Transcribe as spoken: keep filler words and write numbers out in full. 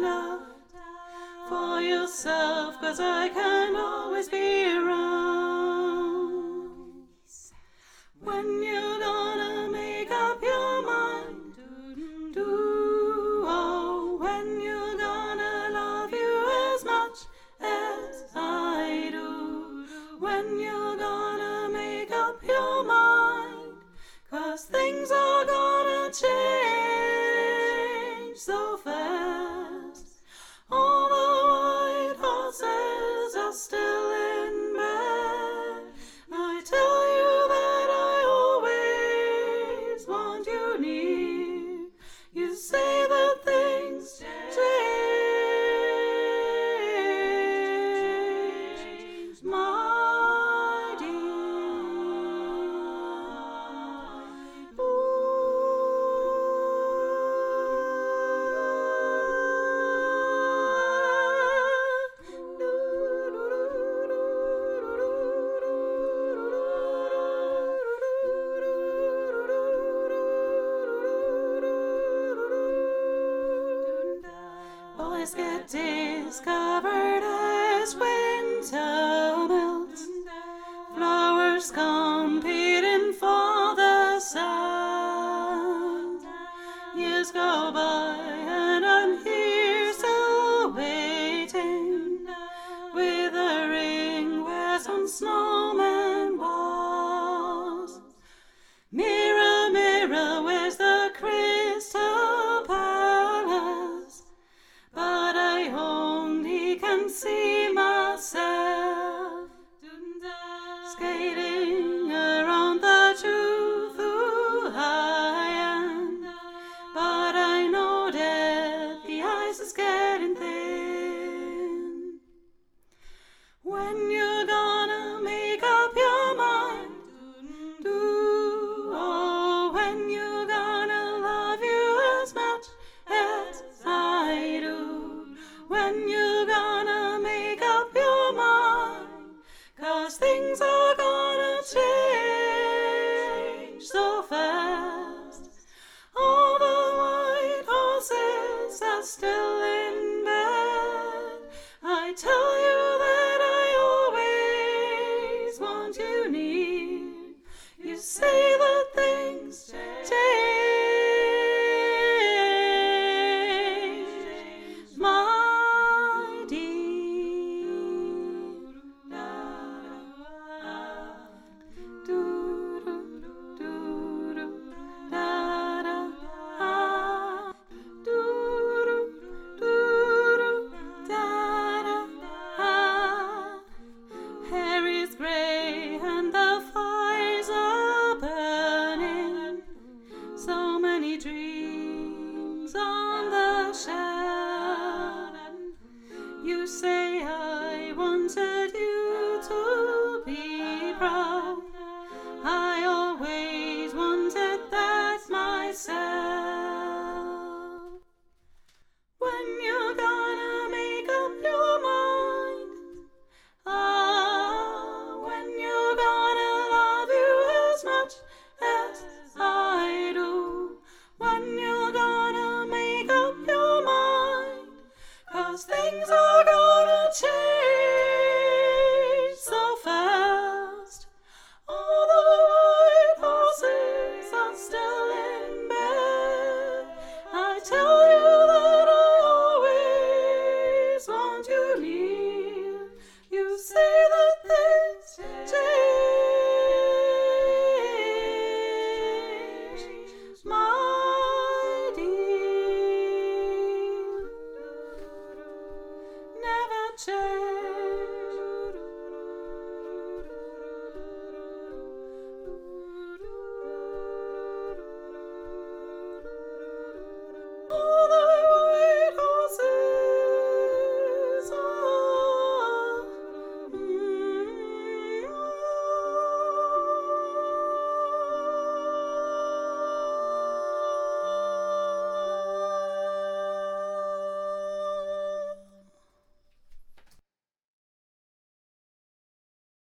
love for yourself, 'cause I can always be around. When you're gonna make up your mind, do, oh, when you're gonna love you as much as I do, when you're gonna make up your mind, 'cause things are gonna change so fast. All the white horses are still in bed. I tell you that I always want you near. You say that things change, my dear. Boys get discovered as winter melts, flowers competing for the sun. Years go by and I'm here still waiting, with a ring where some snowman was. Mirror, mirror, where's the crystal palace? But I only can see myself skating around the truth who I am. But I know that the ice is getting thin. When you're gonna make up your mind, do, oh, when you're gonna love you as much as I do, when you're gonna make up your mind, 'cause things are gonna change so fast. All the white horses are still in bed. I tell you that I always want you near. You say that things change, my dear. Do-do-do-do, da-da, do-do-do-do, da-da. Hair is grey and the fires are burning, so many dreams on the shelf. You say I wanted you to be proud. I always wanted that myself. When you're gonna make up your mind, ah, when you're gonna love you as much as I do, when you're gonna make up your mind, 'cause things are gonna change so fast. All the white horses are still in bed. I tell you that I always want you near. You say that things change, my dear. Never change.